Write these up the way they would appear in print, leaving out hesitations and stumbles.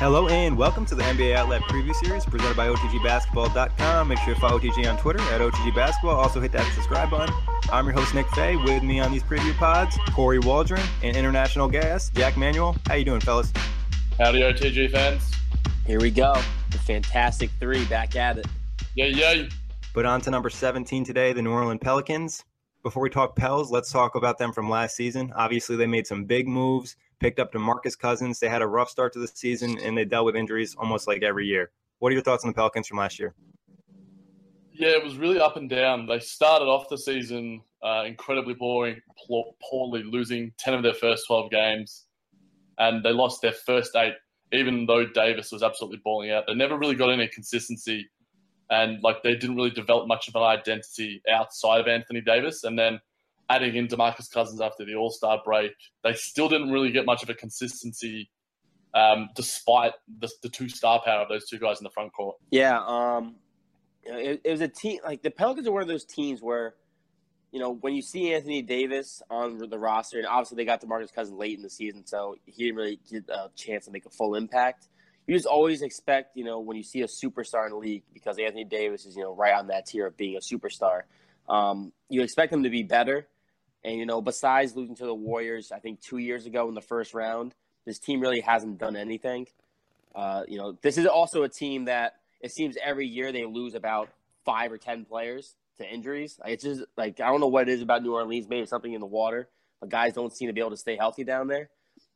Hello and welcome to the NBA Outlet Preview Series presented by OTGBasketball.com. Make sure to follow OTG on Twitter at OTGBasketball. Also hit that subscribe button. I'm your host, Nick Fay. With me on these preview pods, Corey Waldron and international guest, Jack Manuel. How you doing, fellas? Howdy, OTG fans. Here we go. The Fantastic Three back at it. Yeah. But on to number 17 today, the New Orleans Pelicans. Before we talk Pels, let's talk about them from last season. Obviously, they made some big moves, picked up DeMarcus Cousins. They had a rough start to the season, and they dealt with injuries almost like every year. What are your thoughts on the Pelicans from last year? Yeah, it was really up and down. They started off the season incredibly poorly, losing 10 of their first 12 games, and they lost their first 8, even though Davis was absolutely balling out. They never really got any consistency, and they didn't really develop much of an identity outside of Anthony Davis. And then adding in DeMarcus Cousins after the All-Star break, they still didn't really get much of a consistency despite the two-star power of those two guys in the front court. Yeah, it was a team – the Pelicans are one of those teams where, when you see Anthony Davis on the roster, and obviously they got DeMarcus Cousins late in the season, so he didn't really get a chance to make a full impact. You just always expect, when you see a superstar in the league, because Anthony Davis is, right on that tier of being a superstar, you expect him to be better. And, besides losing to the Warriors, I think 2 years ago in the first round, this team really hasn't done anything. This is also a team that it seems every year they lose about 5 or 10 players to injuries. It's just I don't know what it is about New Orleans, maybe something in the water, but guys don't seem to be able to stay healthy down there.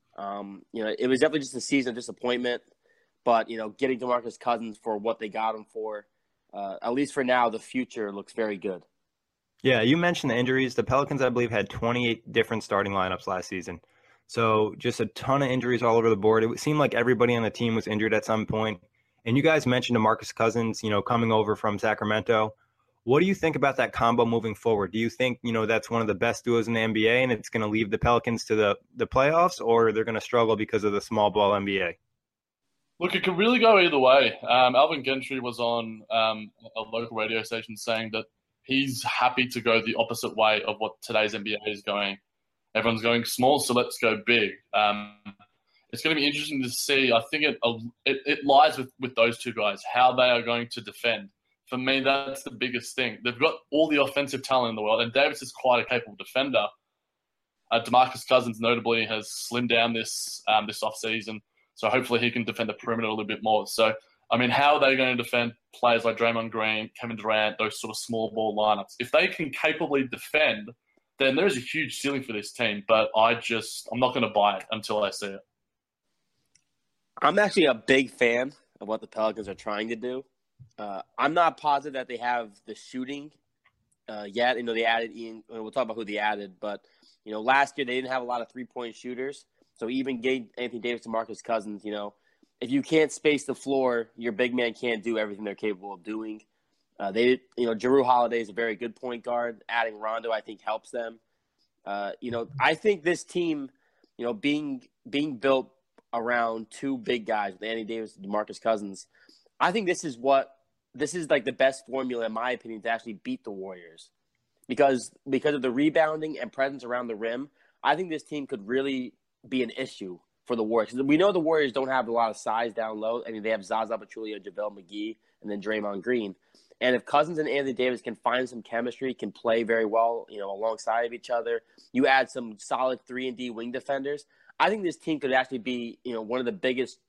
It was definitely just a season of disappointment. But, getting DeMarcus Cousins for what they got him for, at least for now, the future looks very good. Yeah, you mentioned the injuries. The Pelicans, I believe, had 28 different starting lineups last season. So just a ton of injuries all over the board. It seemed like everybody on the team was injured at some point. And you guys mentioned DeMarcus Cousins, coming over from Sacramento. What do you think about that combo moving forward? Do you think, that's one of the best duos in the NBA and it's going to leave the Pelicans to the playoffs, or they're going to struggle because of the small ball NBA? Look, it could really go either way. Alvin Gentry was on a local radio station saying that he's happy to go the opposite way of what today's NBA is going. Everyone's going small, so let's go big. It's going to be interesting to see. I think it lies with those two guys, how they are going to defend. For me, that's the biggest thing. They've got all the offensive talent in the world, and Davis is quite a capable defender. DeMarcus Cousins, notably, has slimmed down this offseason. So hopefully he can defend the perimeter a little bit more. So, how are they going to defend players like Draymond Green, Kevin Durant, those sort of small ball lineups? If they can capably defend, then there is a huge ceiling for this team. But I'm not going to buy it until I see it. I'm actually a big fan of what the Pelicans are trying to do. I'm not positive that they have the shooting yet. They added Ian. We'll talk about who they added. But, last year they didn't have a lot of three-point shooters. So even getting Anthony Davis to DeMarcus Cousins, if you can't space the floor, your big man can't do everything they're capable of doing. Jrue Holiday is a very good point guard. Adding Rondo, I think, helps them. I think this team, being built around two big guys with Anthony Davis and DeMarcus Cousins, I think this is the best formula, in my opinion, to actually beat the Warriors. Because of the rebounding and presence around the rim, I think this team could really be an issue for the Warriors. We know the Warriors don't have a lot of size down low. They have Zaza Pachulia, JaVale McGee, and then Draymond Green. And if Cousins and Anthony Davis can find some chemistry, can play very well, alongside of each other, you add some solid 3-and-D wing defenders, I think this team could actually be, one of the biggest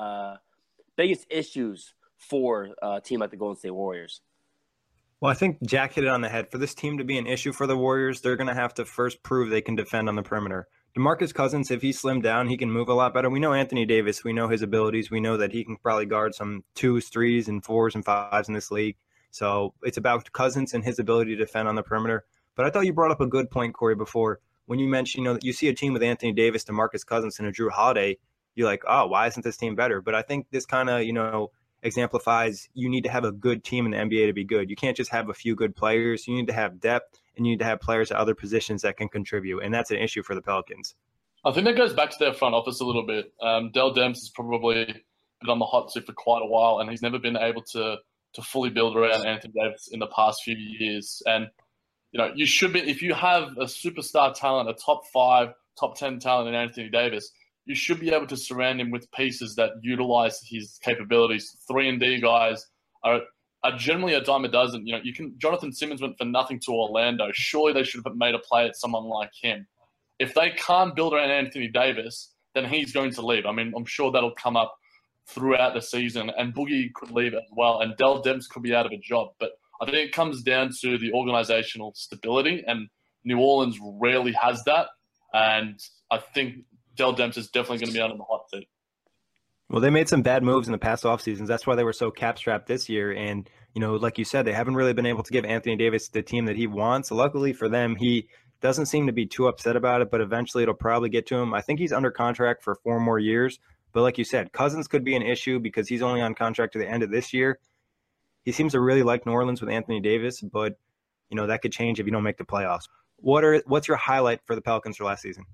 issues for a team like the Golden State Warriors. Well, I think Jack hit it on the head. For this team to be an issue for the Warriors, they're going to have to first prove they can defend on the perimeter. DeMarcus Cousins, if he's slimmed down, he can move a lot better. We know Anthony Davis. We know his abilities. We know that he can probably guard some 2s, 3s, and 4s and 5s in this league. So it's about Cousins and his ability to defend on the perimeter. But I thought you brought up a good point, Corey, before when you mentioned, that you see a team with Anthony Davis, DeMarcus Cousins, and a Jrue Holiday. You're like, oh, why isn't this team better? But I think this kind of, exemplifies you need to have a good team in the NBA to be good. You can't just have a few good players. You need to have depth, and you need to have players at other positions that can contribute, and that's an issue for the Pelicans. I think that goes back to their front office a little bit. Dell Demps has probably been on the hot seat for quite a while, and he's never been able to fully build around Anthony Davis in the past few years. And, you should be – if you have a superstar talent, a top 5, top 10 talent in Anthony Davis, you should be able to surround him with pieces that utilize his capabilities. 3-and-D guys are generally a dime a dozen. Jonathan Simmons went for nothing to Orlando. Surely they should have made a play at someone like him. If they can't build around Anthony Davis, then he's going to leave. I mean, I'm sure that'll come up throughout the season, and Boogie could leave as well, and Dell Demps could be out of a job. But I think it comes down to the organizational stability, and New Orleans rarely has that. And I think Dell Demps is definitely going to be under the hot seat. Well, they made some bad moves in the past off seasons. That's why they were so cap-strapped this year. And, like you said, they haven't really been able to give Anthony Davis the team that he wants. Luckily for them, he doesn't seem to be too upset about it, but eventually it'll probably get to him. I think he's under contract for 4 more years. But like you said, Cousins could be an issue because he's only on contract to the end of this year. He seems to really like New Orleans with Anthony Davis, but, that could change if you don't make the playoffs. What's your highlight for the Pelicans for last season?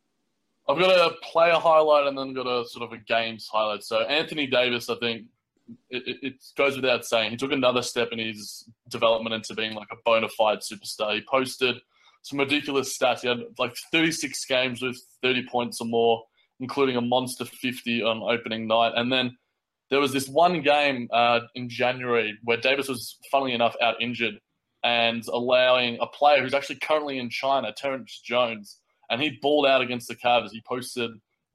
I've got a player highlight and then got a sort of a games highlight. So Anthony Davis, I think it goes without saying, he took another step in his development into being like a bona fide superstar. He posted some ridiculous stats. He had like 36 games with 30 points or more, including a monster 50 on opening night. And then there was this one game in January where Davis was, funnily enough, out injured and allowing a player who's actually currently in China, Terrence Jones, and he balled out against the Cavs. He posted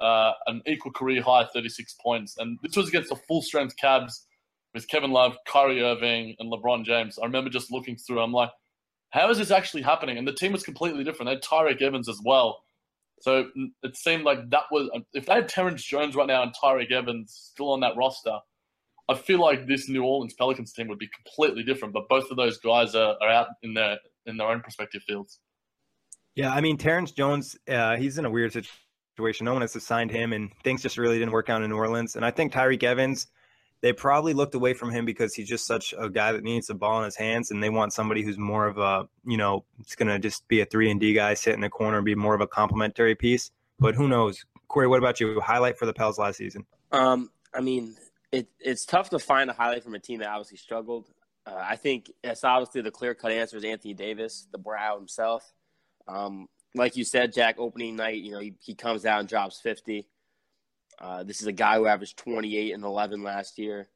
an equal career high 36 points. And this was against the full-strength Cavs with Kevin Love, Kyrie Irving, and LeBron James. I remember just looking through, I'm like, how is this actually happening? And the team was completely different. They had Tyreek Evans as well. So it seemed like that was – if they had Terrence Jones right now and Tyreek Evans still on that roster, I feel like this New Orleans Pelicans team would be completely different. But both of those guys are out in their own respective fields. Yeah, I mean, Terrence Jones, he's in a weird situation. No one has assigned him, and things just really didn't work out in New Orleans. And I think Tyreek Evans, they probably looked away from him because he's just such a guy that needs the ball in his hands, and they want somebody who's more of a, it's going to just be a 3-and-D guy, sit in the corner and be more of a complementary piece. But who knows? Corey, what about you? Highlight for the Pels last season? I mean, it's tough to find a highlight from a team that obviously struggled. I think it's obviously the clear-cut answer is Anthony Davis, the brow himself. Like you said, Jack, opening night, he comes out and drops 50. This is a guy who averaged 28 and 11 last year.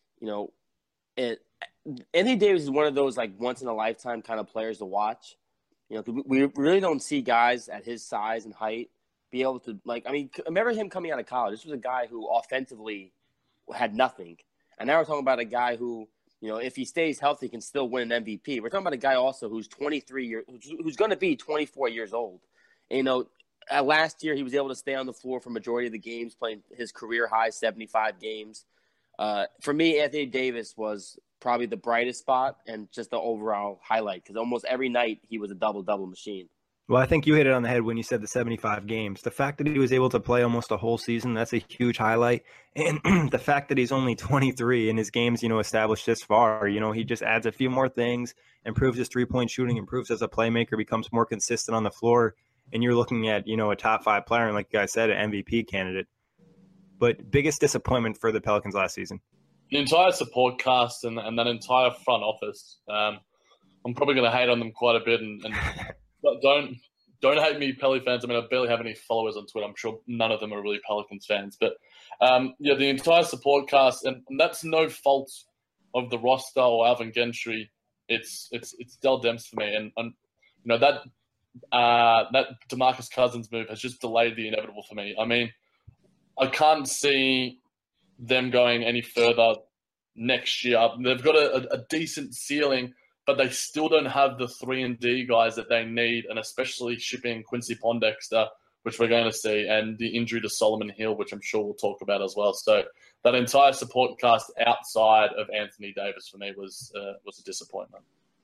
Anthony Davis is one of those like once in a lifetime kind of players to watch. We really don't see guys at his size and height be able to remember him coming out of college. This was a guy who offensively had nothing. And now we're talking about a guy who, if he stays healthy, can still win an MVP. We're talking about a guy also who's 23 years, who's going to be 24 years old. And, last year he was able to stay on the floor for majority of the games, playing his career high 75 games. For me, Anthony Davis was probably the brightest spot and just the overall highlight because almost every night he was a double-double machine. Well, I think you hit it on the head when you said the 75 games. The fact that he was able to play almost a whole season, that's a huge highlight. And the fact that he's only 23 and his game's, established this far, he just adds a few more things, improves his three-point shooting, improves as a playmaker, becomes more consistent on the floor. And you're looking at, a top 5 player, and like you guys said, an MVP candidate. But biggest disappointment for the Pelicans last season? The entire support cast and that entire front office. I'm probably going to hate on them quite a bit and don't hate me, Peli fans. I mean, I barely have any followers on Twitter. I'm sure none of them are really Pelicans fans. But, the entire support cast, and that's no fault of the roster or Alvin Gentry. It's Dell Demps for me. And that DeMarcus Cousins move has just delayed the inevitable for me. I mean, I can't see them going any further next year. They've got a decent ceiling, but they still don't have the 3-and-D guys that they need, and especially shipping Quincy Pondexter, which we're going to see, and the injury to Solomon Hill, which I'm sure we'll talk about as well. So that entire support cast outside of Anthony Davis for me was a disappointment.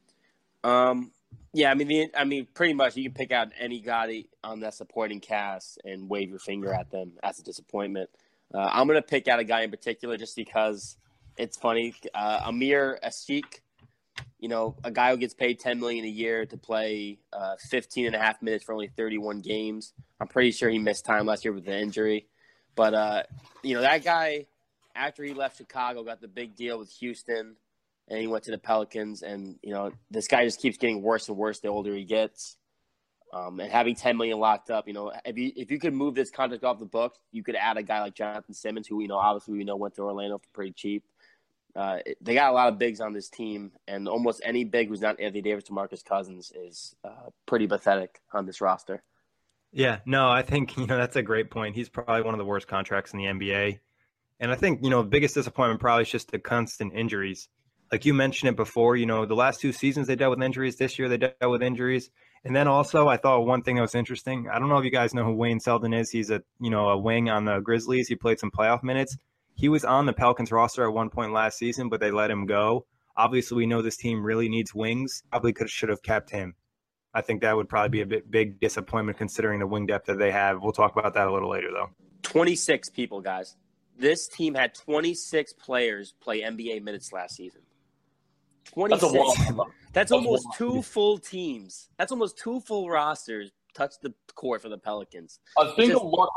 Yeah, I mean, pretty much you can pick out any guy on that supporting cast and wave your finger at them as a disappointment. I'm going to pick out a guy in particular just because it's funny. Amir Asik, a guy who gets paid $10 million a year to play 15 and a half minutes for only 31 games. I'm pretty sure he missed time last year with an injury. But, that guy, after he left Chicago, got the big deal with Houston, and he went to the Pelicans. And, this guy just keeps getting worse and worse the older he gets. And having $10 million locked up, if you could move this contract off the book, you could add a guy like Jonathan Simmons, who obviously went to Orlando for pretty cheap. They got a lot of bigs on this team, and almost any big who's not Anthony Davis, DeMarcus Cousins is pretty pathetic on this roster. Yeah, no, I think that's a great point. He's probably one of the worst contracts in the NBA, and I think the biggest disappointment probably is just the constant injuries. Like you mentioned it before, the last 2 seasons they dealt with injuries. This year they dealt with injuries. And then also I thought one thing that was interesting, I don't know if you guys know who Wayne Selden is. He's a wing on the Grizzlies. He played some playoff minutes. He was on the Pelicans roster at one point last season, but they let him go. Obviously, we know this team really needs wings. Probably should have kept him. I think that would probably be a big disappointment considering the wing depth that they have. We'll talk about that a little later, though. 26 people, guys. This team had 26 players play NBA minutes last season. 26. That's almost 2 full teams. That's almost 2 full rosters touch the court for the Pelicans. I think a lot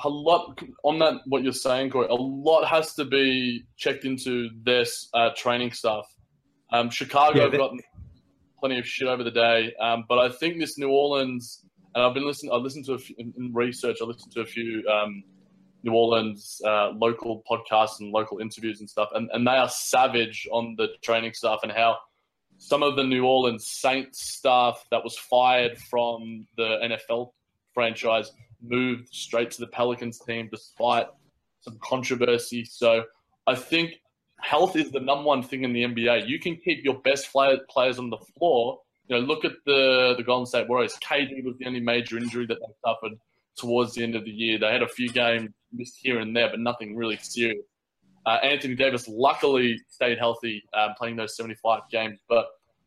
on that, what you're saying, Corey, a lot has to be checked into this training stuff. Chicago have gotten plenty of shit over the day, but I think this New Orleans, and I listened to a few, in research, I listened to a few New Orleans local podcasts and local interviews and stuff, and they are savage on the training stuff and how some of the New Orleans Saints staff that was fired from the NFL franchise moved straight to the Pelicans team despite some controversy. So I think health is the number one thing in the NBA. You can keep your best players on the floor. Look at the Golden State Warriors. KD was the only major injury that they suffered towards the end of the year. They had a few games missed here and there, but nothing really serious. Anthony Davis luckily stayed healthy playing those 75 games. But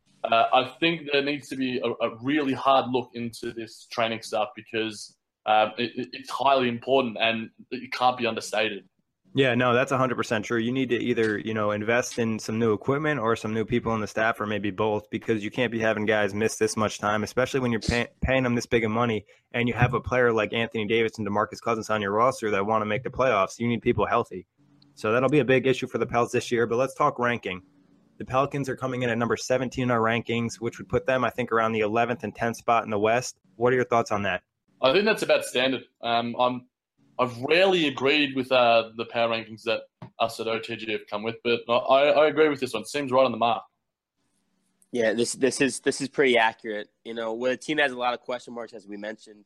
I think there needs to be a really hard look into this training stuff because it's highly important and it can't be understated. Yeah, no, that's 100% true. You need to either, invest in some new equipment or some new people on the staff, or maybe both, because you can't be having guys miss this much time, especially when you're paying them this big of money and you have a player like Anthony Davis and DeMarcus Cousins on your roster that want to make the playoffs. You need people healthy. So that'll be a big issue for the Pels this year, but let's talk ranking. The Pelicans are coming in at number 17 in our rankings, which would put them, I think, around the 11th and 10th spot in the West. What are your thoughts on that? I think that's about standard. I've rarely agreed with the power rankings that us at OTG have come with, but I agree with this one. It seems right on the mark. Yeah, this is pretty accurate. With a team that has a lot of question marks, as we mentioned,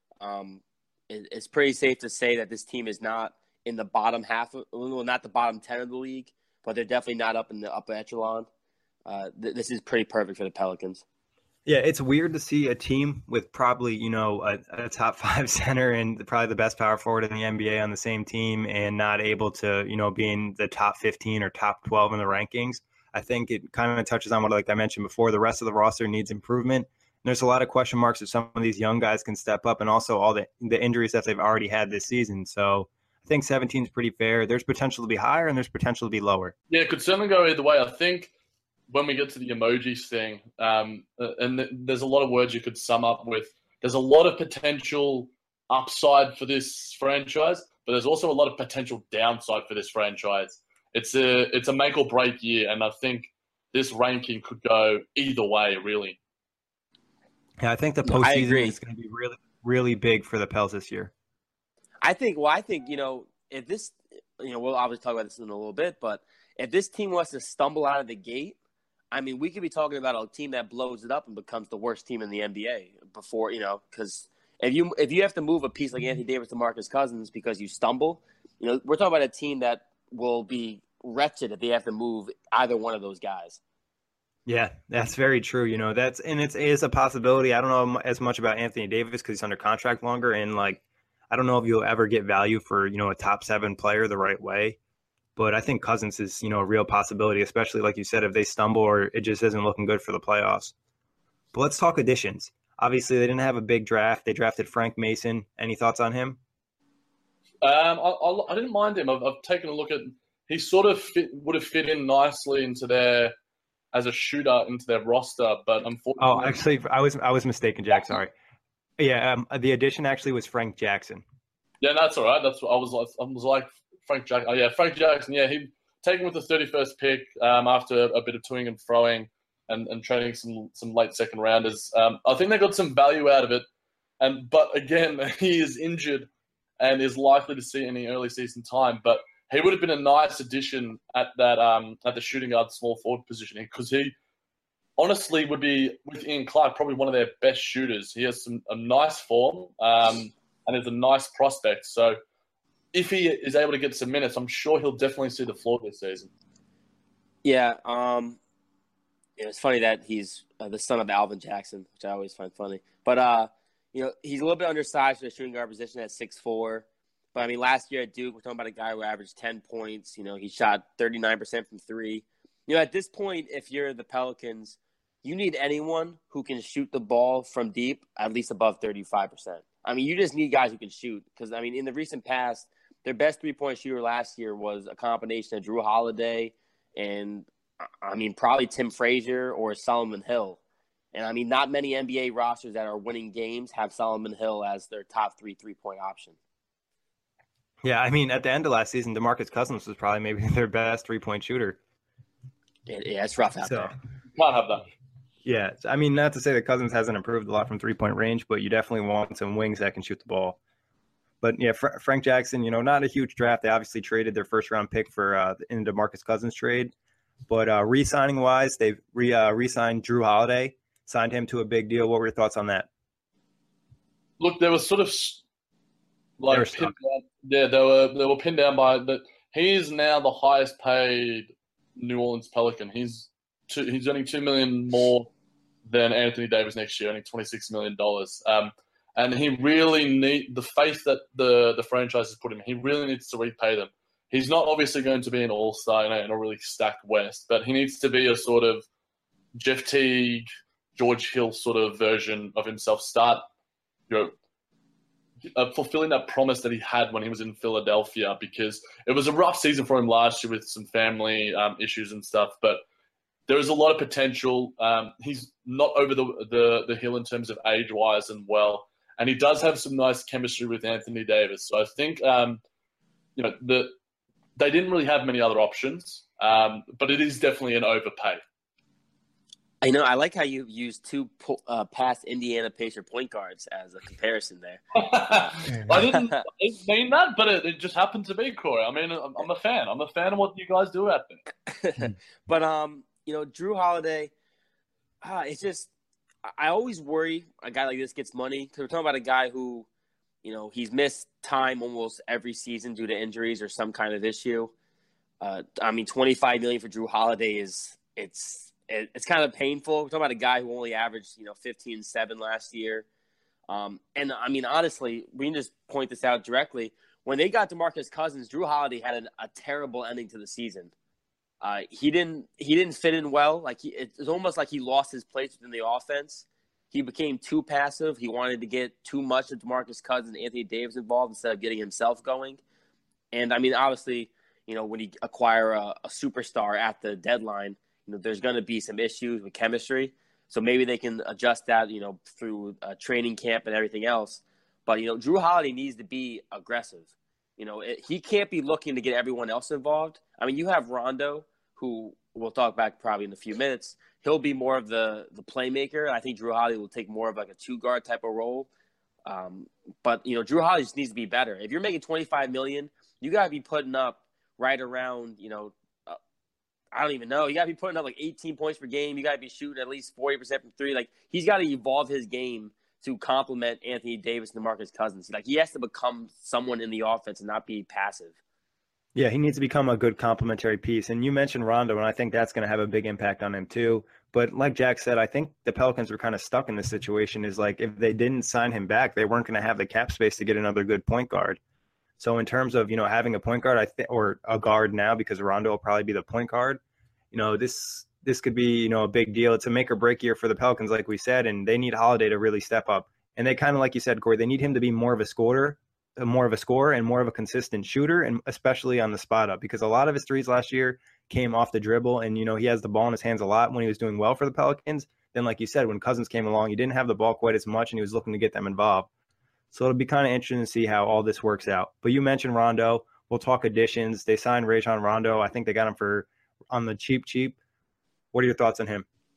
it's pretty safe to say that this team is not in the bottom half, not the bottom 10 of the league, but they're definitely not up in the upper echelon. This is pretty perfect for the Pelicans. Yeah, it's weird to see a team with probably, a top 5 center and probably the best power forward in the NBA on the same team and not able to, be in the top 15 or top 12 in the rankings. I think it kind of touches on what, like I mentioned before, the rest of the roster needs improvement. And there's a lot of question marks if some of these young guys can step up and also all the injuries that they've already had this season. So I think 17 is pretty fair. There's potential to be higher and there's potential to be lower. Yeah, it could certainly go either way. I think when we get to the emojis thing, and there's a lot of words you could sum up with. There's a lot of potential upside for this franchise, but there's also a lot of potential downside for this franchise. It's a make or break year, and I think this ranking could go either way, really. Yeah, I think the postseason is going to be really, really big for the Pels this year. I think if this, we'll obviously talk about this in a little bit, but if this team wants to stumble out of the gate, I mean, we could be talking about a team that blows it up and becomes the worst team in the NBA before, because if you have to move a piece like Anthony Davis to DeMarcus Cousins because you stumble, we're talking about a team that will be wretched if they have to move either one of those guys. Yeah, that's very true. It is a possibility. I don't know as much about Anthony Davis because he's under contract longer, and I don't know if you'll ever get value for a top 7 player the right way. But I think Cousins is, a real possibility, especially like you said, if they stumble or it just isn't looking good for the playoffs. But let's talk additions. Obviously, they didn't have a big draft. They drafted Frank Mason. Any thoughts on him? I didn't mind him. I've taken a look at. He sort of would have fit in nicely as a shooter into their roster, but unfortunately. Oh, actually, I was mistaken, Jack. Sorry. Yeah, the addition actually was Frank Jackson. Yeah, that's all right. That's what I was like. Frank Jackson. Oh, yeah, Frank Jackson. Yeah, he taken with the 31st pick after a bit of toing and froing and trading some late second rounders. I think they got some value out of it. But again, he is injured and is likely to see any early season time. But he would have been a nice addition at that at the shooting guard small forward position because he honestly would be, with Ian Clark, probably one of their best shooters. He has a nice form and is a nice prospect. So if he is able to get some minutes, I'm sure he'll definitely see the floor this season. Yeah, it's funny that he's the son of Alvin Jackson, which I always find funny. But he's a little bit undersized for the shooting guard position at 6'4". But I mean, last year at Duke, we're talking about a guy who averaged 10 points. He shot 39% from three. At this point, if you're the Pelicans, you need anyone who can shoot the ball from deep at least above 35%. I mean, you just need guys who can shoot because, I mean, in the recent past, their best three-point shooter last year was a combination of Jrue Holiday and, I mean, probably Tim Frazier or Solomon Hill. And, I mean, not many NBA rosters that are winning games have Solomon Hill as their top three-point option. Yeah, I mean, at the end of last season, DeMarcus Cousins was probably maybe their best three-point shooter. Yeah, it's rough out there. Can't have that. Yeah, I mean, not to say that Cousins hasn't improved a lot from three-point range, but you definitely want some wings that can shoot the ball. But, yeah, Frank Jackson, not a huge draft. They obviously traded their first-round pick for in the DeMarcus Cousins trade. But re-signing-wise, they've re-signed Jrue Holiday, signed him to a big deal. What were your thoughts on that? Look, there was sort of like pinned down. Yeah, they were pinned down by that. He is now the highest paid New Orleans Pelican. He's earning $2 million more than Anthony Davis next year, earning $26 million. And he really need the faith that the franchise has put him. He really needs to repay them. He's not obviously going to be an all-star in a really stacked West, but he needs to be a sort of Jeff Teague, George Hill sort of version of himself. Start, fulfilling that promise that he had when he was in Philadelphia, because it was a rough season for him last year with some family issues and stuff. But there is a lot of potential. He's not over the hill in terms of age-wise and well, and he does have some nice chemistry with Anthony Davis. So I think they didn't really have many other options, but it is definitely an overpay. I like how you used two past Indiana Pacer point guards as a comparison there. I didn't mean that, but it just happened to be, Corey. I mean, I'm a fan. I'm a fan of what you guys do out there. But, Jrue Holiday, it's just I always worry a guy like this gets money because we're talking about a guy who, he's missed time almost every season due to injuries or some kind of issue. $25 million for Jrue Holiday it's kind of painful. We're talking about a guy who only averaged, 15-7 last year. And I mean, honestly, we can just point this out directly. When they got DeMarcus Cousins, Jrue Holiday had a terrible ending to the season. He didn't fit in well. It's almost like he lost his place within the offense. He became too passive. He wanted to get too much of DeMarcus Cousins and Anthony Davis involved instead of getting himself going. And I mean, obviously, when you acquire a superstar at the deadline, there's going to be some issues with chemistry. So maybe they can adjust that, through training camp and everything else. But, Jrue Holiday needs to be aggressive. He can't be looking to get everyone else involved. I mean, you have Rondo, who we'll talk back probably in a few minutes. He'll be more of the playmaker. I think Jrue Holiday will take more of like a two-guard type of role. But, Jrue Holiday just needs to be better. If you're making $25 million, you got to be putting up right around, I don't even know. You got to be putting up like 18 points per game. You got to be shooting at least 40% from three. Like, he's got to evolve his game to complement Anthony Davis and DeMarcus Cousins. Like, he has to become someone in the offense and not be passive. Yeah, he needs to become a good complementary piece. And you mentioned Rondo, and I think that's going to have a big impact on him too. But like Jack said, I think the Pelicans were kind of stuck in this situation. Is like if they didn't sign him back, they weren't going to have the cap space to get another good point guard. So in terms of, having a point guard, or a guard now, because Rondo will probably be the point guard, this could be, a big deal. It's a make or break year for the Pelicans, like we said, and they need Holiday to really step up. And they kind of, like you said, Corey, they need him to be more of a scorer and more of a consistent shooter, and especially on the spot up, because a lot of his threes last year came off the dribble, and, he has the ball in his hands a lot when he was doing well for the Pelicans. Then, like you said, when Cousins came along, he didn't have the ball quite as much, and he was looking to get them involved. So it'll be kind of interesting to see how all this works out. But you mentioned Rondo. We'll talk additions. They signed Rajon Rondo. I think they got him on the cheap. What are your thoughts on him?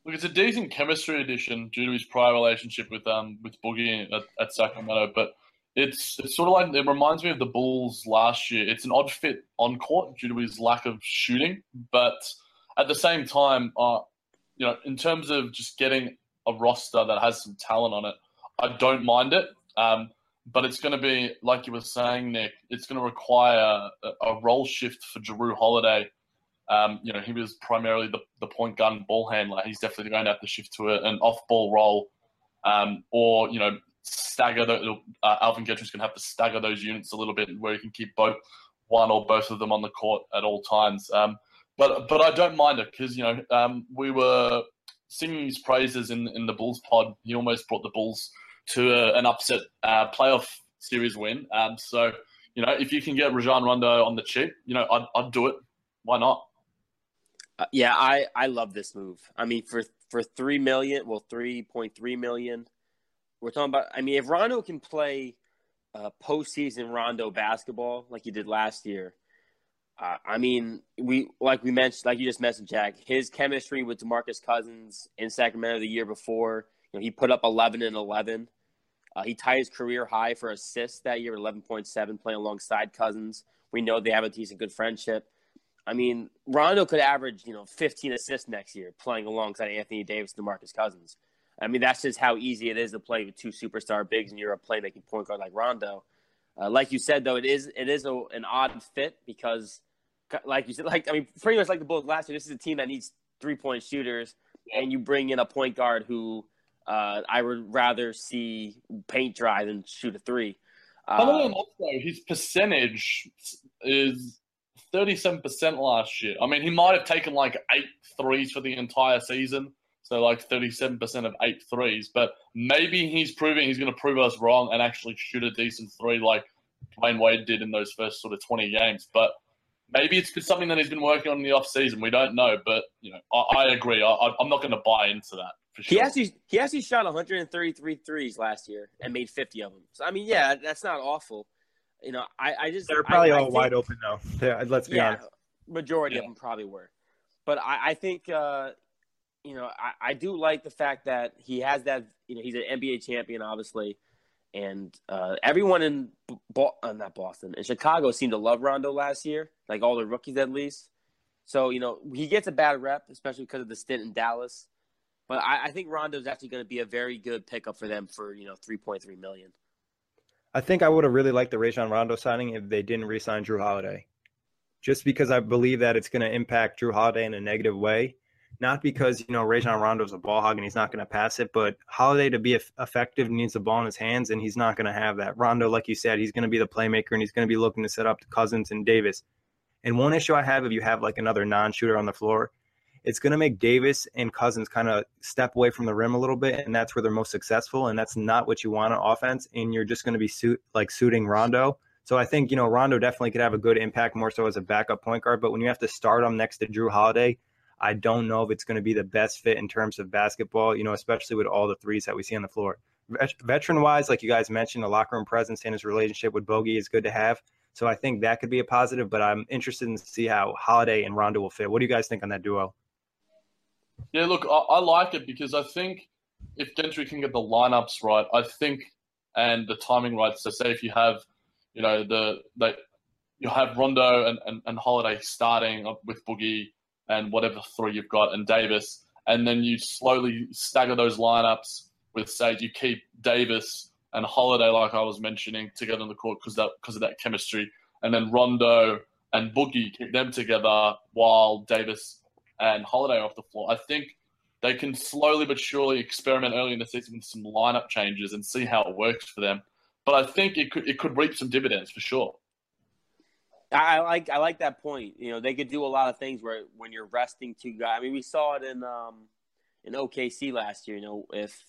Look, it's a decent chemistry addition due to his prior relationship with Boogie at Sacramento, but it's sort of like it reminds me of the Bulls last year. It's an odd fit on court due to his lack of shooting, but at the same time, in terms of just getting a roster that has some talent on it, I don't mind it. But it's going to be, like you were saying, Nick, it's going to require a role shift for Jrue Holiday. He was primarily the point guard and ball handler. He's definitely going to have to shift to an off-ball role, or stagger. Alvin Gentry's going to have to stagger those units a little bit, where he can keep one or both of them on the court at all times. But I don't mind it because we were singing his praises in the Bulls pod. He almost brought the Bulls to an upset playoff series win. So if you can get Rajon Rondo on the cheap, I'd do it. Why not? Yeah, I love this move. I mean, for $3 million, well, $3.3 million, we're talking about. I mean, if Rondo can play postseason Rondo basketball like he did last year, I mean, you just mentioned, Jack, his chemistry with DeMarcus Cousins in Sacramento the year before, he put up 11 and 11. He tied his career high for assists that year, 11.7, playing alongside Cousins. We know they have a decent, good friendship. I mean, Rondo could average, 15 assists next year playing alongside Anthony Davis and DeMarcus Cousins. I mean, that's just how easy it is to play with two superstar bigs and you're a playmaking point guard like Rondo. Like you said, though, it is an odd fit because, like you said, pretty much like the Bulls last year, this is a team that needs 3-point shooters, and you bring in a point guard who I would rather see paint dry than shoot a three. His percentage is 37% last year. I mean, he might have taken like 8 threes for the entire season, so like 37% of 8 threes. But maybe he's going to prove us wrong and actually shoot a decent three like Dwayne Wade did in those first sort of 20 games. But maybe it's been something that he's been working on in the off season. We don't know, but I agree. I'm not going to buy into that for sure. He actually shot 133 threes last year and made 50 of them. So I mean, yeah, that's not awful. They're probably all wide open though. Yeah, let's be honest. Majority of them probably were. But I think I do like the fact that he has that. He's an NBA champion, obviously, and everyone in not Boston, in Chicago seemed to love Rondo last year, like all the rookies at least. So he gets a bad rep, especially because of the stint in Dallas. But I think Rondo is actually going to be a very good pickup for them for $3.3 million. I think I would have really liked the Rajon Rondo signing if they didn't re-sign Jrue Holiday. Just because I believe that it's going to impact Jrue Holiday in a negative way. Not because, Rajon Rondo's a ball hog and he's not going to pass it, but Holiday to be effective needs the ball in his hands, and he's not going to have that. Rondo, like you said, he's going to be the playmaker, and he's going to be looking to set up Cousins and Davis. And one issue I have, if you have like another non-shooter on the floor, it's going to make Davis and Cousins kind of step away from the rim a little bit, and that's where they're most successful, and that's not what you want on offense, and you're just going to be suiting Rondo. So I think, Rondo definitely could have a good impact more so as a backup point guard, but when you have to start him next to Jrue Holiday, I don't know if it's going to be the best fit in terms of basketball, especially with all the threes that we see on the floor. Veteran-wise, like you guys mentioned, a locker room presence and his relationship with Bogey is good to have. So I think that could be a positive, but I'm interested in to see how Holiday and Rondo will fit. What do you guys think on that duo? Yeah, look, I like it because I think if Gentry can get the lineups right, and the timing right. So say if you have, you have Rondo and Holiday starting with Boogie and whatever three you've got and Davis, and then you slowly stagger those lineups with, say, you keep Davis and Holiday, like I was mentioning, together on the court because of that chemistry, and then Rondo and Boogie, keep them together while Davis and Holiday off the floor. I think they can slowly but surely experiment early in the season with some lineup changes and see how it works for them. But I think it could reap some dividends for sure. I like that point. They could do a lot of things where when you're resting two guys. I mean, we saw it in OKC last year. If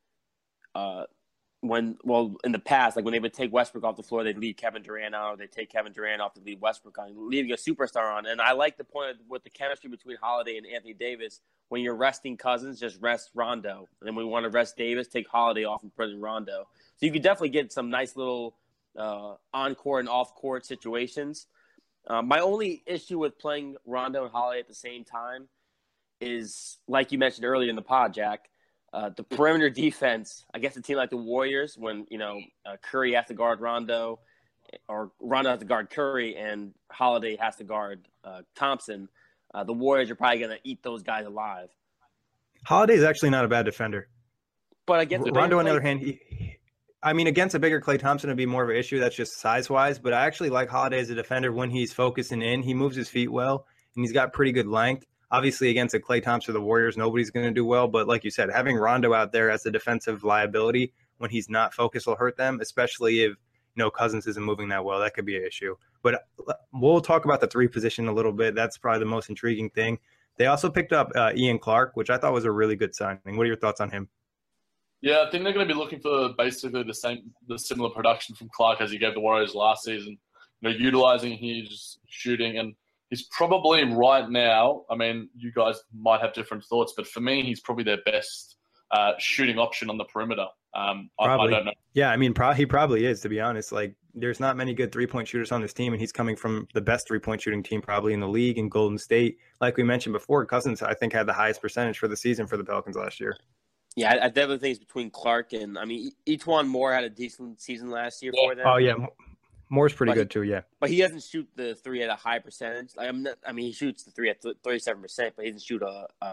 in the past, like when they would take Westbrook off the floor, they'd leave Kevin Durant out, or they'd take Kevin Durant off to leave Westbrook on, leaving a superstar on. And I like the point with the chemistry between Holiday and Anthony Davis. When you're resting Cousins, just rest Rondo. And then when we want to rest Davis, take Holiday off and put in Rondo. So you could definitely get some nice little on-court and off-court situations. My only issue with playing Rondo and Holiday at the same time is, like you mentioned earlier in the pod, Jack, the perimeter defense. I guess a team like the Warriors, when Curry has to guard Rondo, or Rondo has to guard Curry, and Holiday has to guard Thompson, the Warriors are probably going to eat those guys alive. Holiday is actually not a bad defender. But against Rondo, on the other hand, against a bigger Klay Thompson, it'd be more of an issue. That's just size-wise. But I actually like Holiday as a defender when he's focusing in. He moves his feet well, and he's got pretty good length. Obviously, against a Klay Thompson, the Warriors, nobody's going to do well. But like you said, having Rondo out there as a defensive liability when he's not focused will hurt them, especially if Cousins isn't moving that well. That could be an issue. But we'll talk about the 3 position a little bit. That's probably the most intriguing thing. They also picked up Ian Clark, which I thought was a really good signing. What are your thoughts on him? Yeah, I think they're going to be looking for basically the similar production from Clark as he gave the Warriors last season. Utilizing his shooting, and he's probably right now. I mean, you guys might have different thoughts, but for me, he's probably their best shooting option on the perimeter. I don't know. Yeah, I mean, he probably is, to be honest. Like, there's not many good 3-point shooters on this team, and he's coming from the best 3-point shooting team probably in the league in Golden State. Like we mentioned before, Cousins, I think, had the highest percentage for the season for the Pelicans last year. Yeah, I definitely think it's between Clark and, I mean, Etuan Moore had a decent season last year for them. Oh, yeah. Moore's pretty good too, yeah. But he doesn't shoot the 3 at a high percentage. He shoots the 3 at 37%, but he doesn't shoot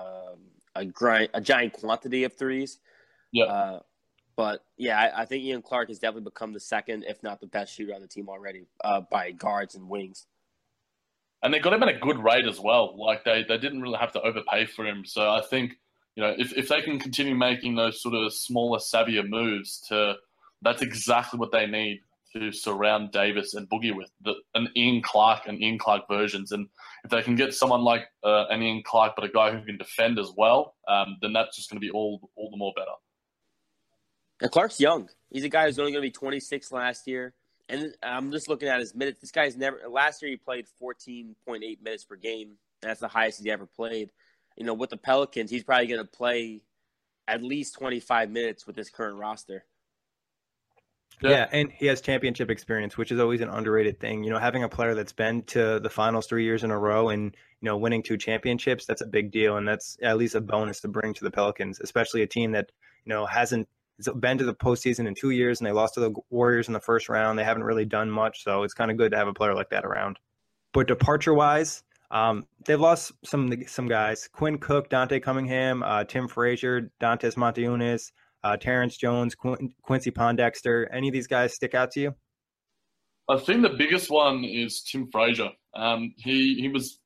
a giant quantity of threes. Yeah. But, yeah, I think Ian Clark has definitely become the second, if not the best shooter on the team already by guards and wings. And they got him at a good rate as well. Like, they didn't really have to overpay for him. So I think, if they can continue making those sort of smaller, savvier moves, that's exactly what they need to surround Davis and Boogie with, an Ian Clark and Ian Clark versions. And if they can get someone like an Ian Clark, but a guy who can defend as well, then that's just going to be all the more better. And Clark's young. He's a guy who's only going to be 26 last year. And I'm just looking at his minutes. This guy's last year he played 14.8 minutes per game. That's the highest he's ever played. With the Pelicans, he's probably going to play at least 25 minutes with this current roster. Yeah, and he has championship experience, which is always an underrated thing. Having a player that's been to the finals 3 years in a row and, winning 2 championships, that's a big deal. And that's at least a bonus to bring to the Pelicans, especially a team that, hasn't been to the postseason in 2 years, and they lost to the Warriors in the first round. They haven't really done much, so it's kind of good to have a player like that around. But departure-wise, they've lost some guys: Quinn Cook, Dante Cunningham, Tim Frazier, Dantes Montejunas, Terrence Jones, Quincy Pondexter. Any of these guys stick out to you? I think the biggest one is Tim Frazier. He was,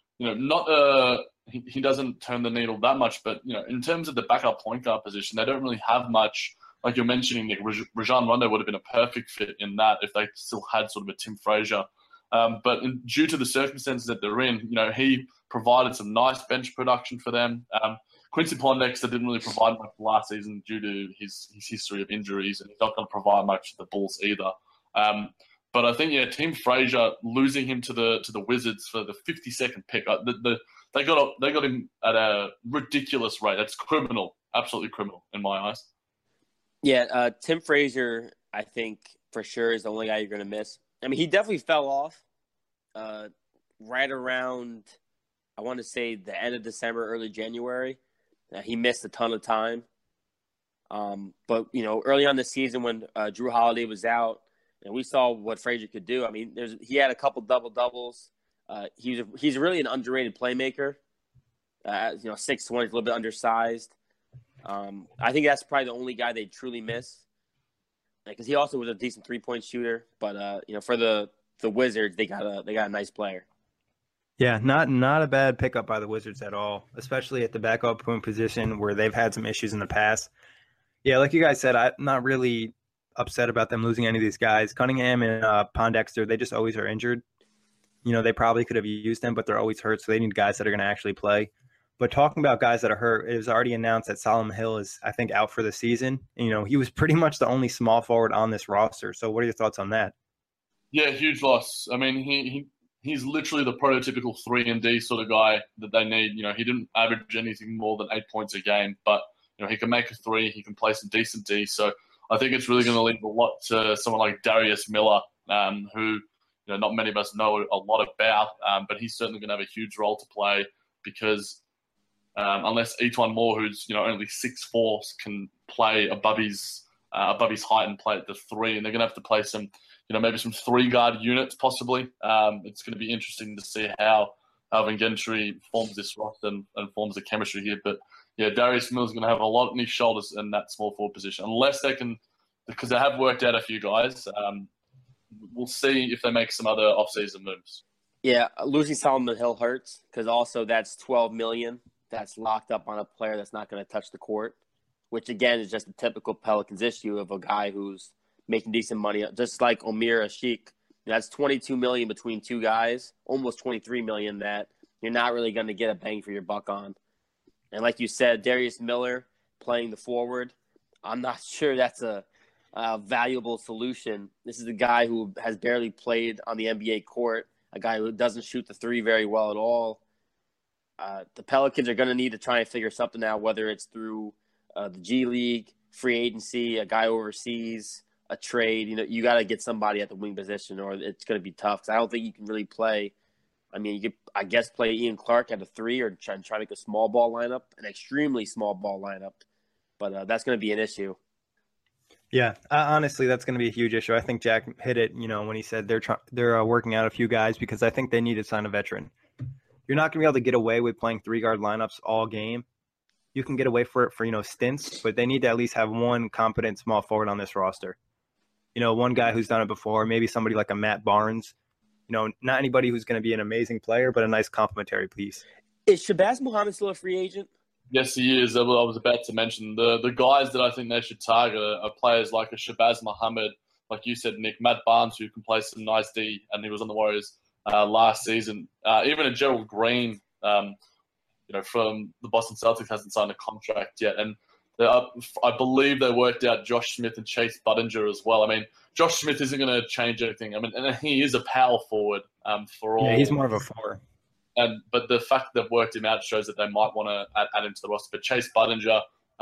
not he doesn't turn the needle that much, but in terms of the backup point guard position, they don't really have much. Like you're mentioning, Nick, Rajon Rondo would have been a perfect fit in that if they still had sort of a Tim Frazier. But due to the circumstances that they're in, he provided some nice bench production for them. Quincy Pondexter didn't really provide much last season due to his history of injuries, and he's not going to provide much to the Bulls either. But I think, Tim Frazier, losing him to the Wizards for the 52nd pick, they got him at a ridiculous rate. That's criminal, absolutely criminal in my eyes. Yeah, Tim Frazier, I think for sure is the only guy you're going to miss. I mean, he definitely fell off right around, I want to say, the end of December, early January. He missed a ton of time. But, early on this season when Drew Holiday was out, and we saw what Frazier could do. I mean, he had a couple double-doubles. He's really an underrated playmaker. 6'1", he's a little bit undersized. I think that's probably the only guy they truly miss. Because he also was a decent 3-point shooter. But, for the Wizards, they got a nice player. Yeah, not a bad pickup by the Wizards at all, especially at the backup point position where they've had some issues in the past. Yeah, like you guys said, I'm not really upset about them losing any of these guys. Cunningham and Pondexter, they just always are injured. They probably could have used them, but they're always hurt, so they need guys that are going to actually play. But talking about guys that are hurt, it was already announced that Solomon Hill is, I think, out for the season. He was pretty much the only small forward on this roster. So what are your thoughts on that? Yeah, huge loss. I mean, he's literally the prototypical 3-and-D sort of guy that they need. He didn't average anything more than 8 points a game, but he can make a 3, he can play some decent D. So I think it's really going to leave a lot to someone like Darius Miller, who not many of us know a lot about, but he's certainly going to have a huge role to play because unless Etwan Moore, who's only 6'4", can play above his height and play at the 3, and they're going to have to play some, maybe some 3-guard units possibly. It's going to be interesting to see how Alvin Gentry forms this roster and forms the chemistry here. But yeah, Darius Miller's going to have a lot on his shoulders in that small forward position, unless they can, because they have worked out a few guys. We'll see if they make some other offseason moves. Yeah, losing Solomon Hill hurts because also that's $12 million that's locked up on a player that's not going to touch the court, which again is just a typical Pelicans issue of a guy who's making decent money, just like Omir Ashik. That's $22 million between two guys, almost $23 million that you're not really going to get a bang for your buck on. And like you said, Darius Miller playing the forward, I'm not sure that's a valuable solution. This is a guy who has barely played on the NBA court, a guy who doesn't shoot the 3 very well at all. The Pelicans are going to need to try and figure something out, whether it's through the G League, free agency, a guy overseas, a trade. You got to get somebody at the wing position or it's going to be tough. Because I don't think you can really play. I mean, you could, I guess, play Ian Clark at a 3 or try to make a small ball lineup, an extremely small ball lineup. But that's going to be an issue. Yeah, honestly, that's going to be a huge issue. I think Jack hit it, when he said they're working out a few guys because I think they need to sign a veteran. You're not going to be able to get away with playing 3-guard lineups all game. You can get away for it for, stints, but they need to at least have one competent small forward on this roster. One guy who's done it before, maybe somebody like a Matt Barnes. Not anybody who's going to be an amazing player, but a nice complementary piece. Is Shabazz Muhammad still a free agent? Yes, he is. I was about to mention the guys that I think they should target are players like a Shabazz Muhammad, like you said, Nick, Matt Barnes, who can play some nice D, and he was on the Warriors last season. Even a Gerald Green, from the Boston Celtics, hasn't signed a contract yet. And I believe they worked out Josh Smith and Chase Budinger as well. I mean, Josh Smith isn't going to change anything. I mean, and he is a power forward for all. Yeah, he's more of a 4. But the fact that they've worked him out shows that they might want to add him to the roster. But Chase Budinger,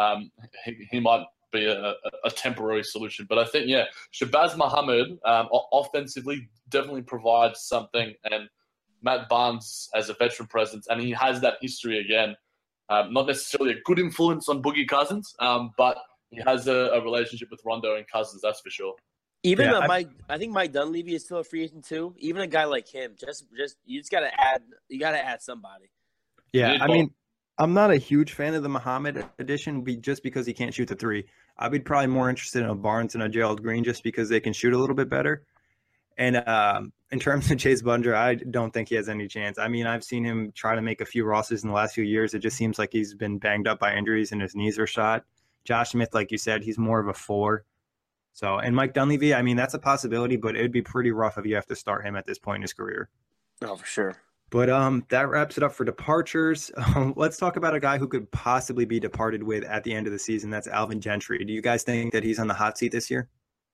he might be a temporary solution. But I think, Shabazz Muhammad offensively definitely provides something. And Matt Barnes as a veteran presence, and he has that history again. Not necessarily a good influence on Boogie Cousins, but he has a relationship with Rondo and Cousins, that's for sure. Even I think Mike Dunleavy is still a free agent too. Even a guy like him, you just gotta add somebody. Yeah, I mean, I'm not a huge fan of the Muhammad addition just because he can't shoot the 3. I'd be probably more interested in a Barnes and a Gerald Green just because they can shoot a little bit better. And in terms of Chase Budinger, I don't think he has any chance. I mean, I've seen him try to make a few rosters in the last few years. It just seems like he's been banged up by injuries and his knees are shot. Josh Smith, like you said, he's more of a 4. So, and Mike Dunleavy, I mean, that's a possibility, but it would be pretty rough if you have to start him at this point in his career. Oh, for sure. But that wraps it up for departures. Let's talk about a guy who could possibly be departed with at the end of the season. That's Alvin Gentry. Do you guys think that he's on the hot seat this year?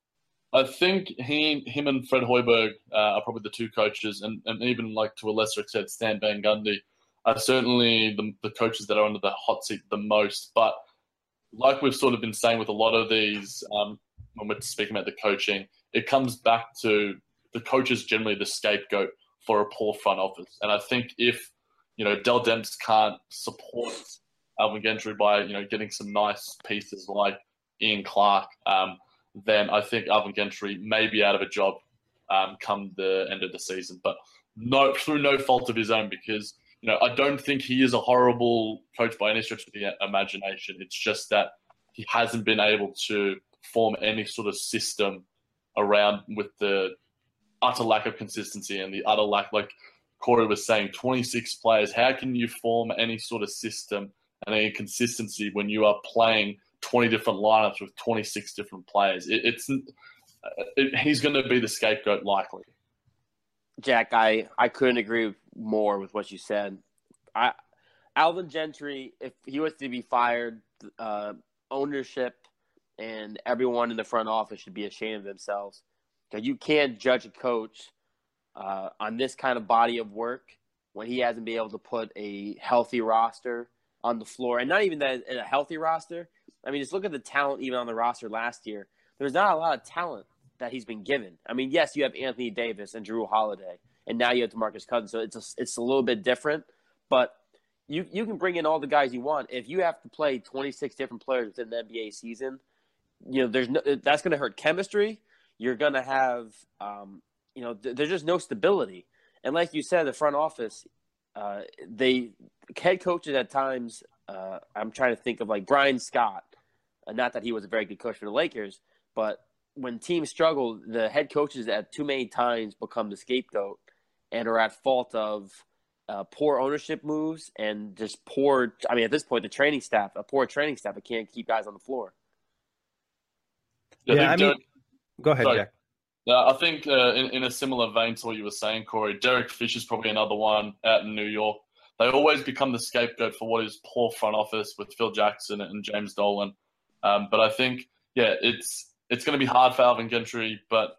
I think him and Fred Hoiberg are probably the two coaches, and even like to a lesser extent Stan Van Gundy are certainly the coaches that are under the hot seat the most. But like we've sort of been saying with a lot of these, when we're speaking about the coaching, it comes back to the coach is generally the scapegoat for a poor front office. And I think if, Dell Demps can't support Alvin Gentry by, getting some nice pieces like Ian Clark, then I think Alvin Gentry may be out of a job come the end of the season. But through no fault of his own, because, I don't think he is a horrible coach by any stretch of the imagination. It's just that he hasn't been able to form any sort of system around with the utter lack of consistency and the utter lack, like Corey was saying, 26 players. How can you form any sort of system and any consistency when you are playing 20 different lineups with 26 different players? He's going to be the scapegoat likely. Jack, I couldn't agree more with what you said. Alvin Gentry, if he was to be fired, ownership and everyone in the front office should be ashamed of themselves. Because you can't judge a coach on this kind of body of work when he hasn't been able to put a healthy roster on the floor. And not even that a healthy roster. I mean, just look at the talent even on the roster last year. There's not a lot of talent that he's been given. I mean, yes, you have Anthony Davis and Jrue Holiday, and now you have DeMarcus Cousins. So it's a little bit different. But you can bring in all the guys you want. If you have to play 26 different players within the NBA season, that's going to hurt chemistry. You're going to have, there's just no stability. And like you said, the front office, head coaches at times, I'm trying to think of like Brian Scott. Not that he was a very good coach for the Lakers, but when teams struggle, the head coaches at too many times become the scapegoat and are at fault of poor ownership moves and just poor. I mean, at this point, a poor training staff that can't keep guys on the floor. Yeah, go ahead, sorry. Jack. I think in a similar vein to what you were saying, Corey, Derek Fisher's probably another one out in New York. They always become the scapegoat for what is poor front office with Phil Jackson and James Dolan. But I think, it's going to be hard for Alvin Gentry, but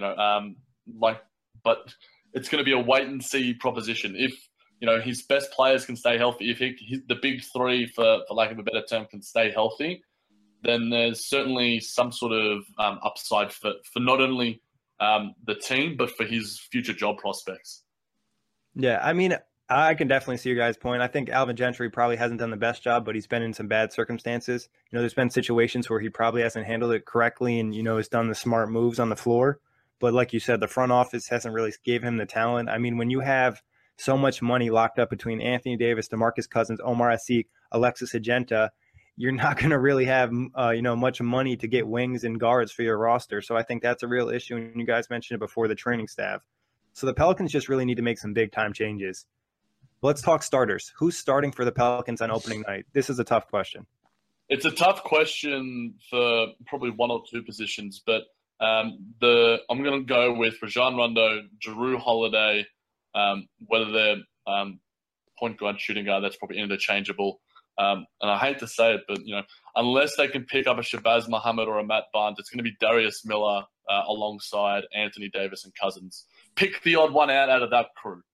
but it's going to be a wait and see proposition. If his best players can stay healthy, if the big three, for lack of a better term, can stay healthy, then there's certainly some sort of upside for not only the team, but for his future job prospects. Yeah, I mean, I can definitely see your guys' point. I think Alvin Gentry probably hasn't done the best job, but he's been in some bad circumstances. There's been situations where he probably hasn't handled it correctly and, has done the smart moves on the floor. But like you said, the front office hasn't really gave him the talent. I mean, when you have so much money locked up between Anthony Davis, DeMarcus Cousins, Omar Asik, Alexis Agenta, you're not going to really have, much money to get wings and guards for your roster. So I think that's a real issue. And you guys mentioned it before, the training staff. So the Pelicans just really need to make some big time changes. Let's talk starters. Who's starting for the Pelicans on opening night? This is a tough question. It's a tough question for probably one or two positions, but I'm going to go with Rajon Rondo, Jrue Holiday, whether they're point guard, shooting guard, that's probably interchangeable. And I hate to say it, but unless they can pick up a Shabazz Muhammad or a Matt Barnes, it's going to be Darius Miller alongside Anthony Davis and Cousins. Pick the odd one out of that crew.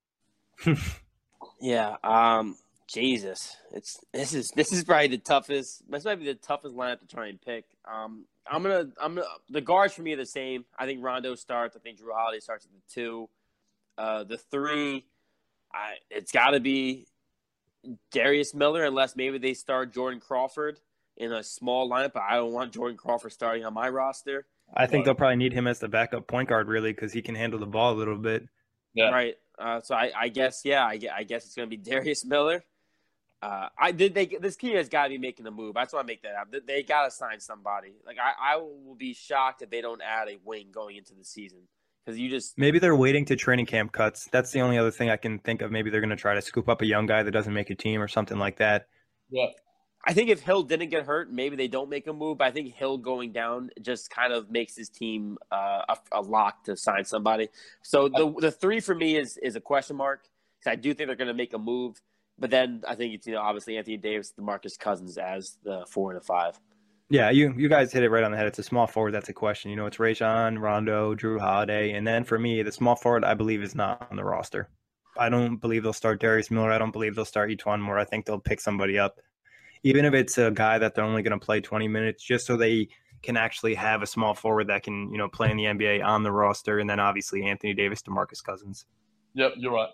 Yeah, Jesus, this is probably the toughest. This might be the toughest lineup to try and pick. I'm gonna the guards for me are the same. I think Rondo starts. I think Jrue Holiday starts at the 2. The 3, it's got to be Darius Miller, unless maybe they start Jordan Crawford in a small lineup. But I don't want Jordan Crawford starting on my roster. I think they'll probably need him as the backup point guard, really, because he can handle the ball a little bit. Yeah. Right. So I guess it's going to be Darius Miller. This team has got to be making a move. That's why I make that up. They got to sign somebody. Like I will be shocked if they don't add a wing going into the season, because maybe they're waiting to training camp cuts. That's the only other thing I can think of. Maybe they're going to try to scoop up a young guy that doesn't make a team or something like that. Yeah. I think if Hill didn't get hurt, maybe they don't make a move. But I think Hill going down just kind of makes his team a lock to sign somebody. So the 3 for me is a question mark, because I do think they're going to make a move. But then I think it's obviously Anthony Davis, DeMarcus Cousins as the 4 and the 5. Yeah, you guys hit it right on the head. It's a small forward that's a question. It's Rajon, Rondo, Jrue Holiday, and then for me, the small forward I believe is not on the roster. I don't believe they'll start Darius Miller. I don't believe they'll start E'Twaun Moore. I think they'll pick somebody up. Even if it's a guy that they're only going to play 20 minutes, just so they can actually have a small forward that can, play in the NBA on the roster. And then obviously Anthony Davis, DeMarcus Cousins. Yep, you're right.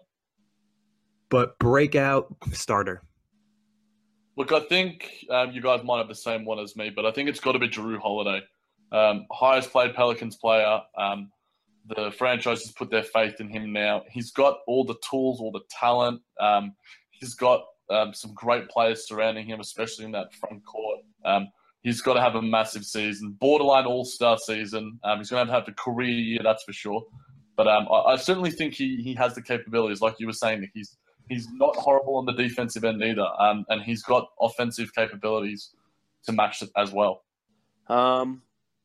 But breakout starter. Look, I think you guys might have the same one as me, but I think it's got to be Jrue Holiday. Highest played Pelicans player. The franchise has put their faith in him now. He's got all the tools, all the talent. He's got some great players surrounding him, especially in that front court. He's got to have a massive season, borderline all-star season. He's going to have a career year, that's for sure. But I certainly think he has the capabilities, like you were saying. He's not horrible on the defensive end either, and he's got offensive capabilities to match it as well. I'm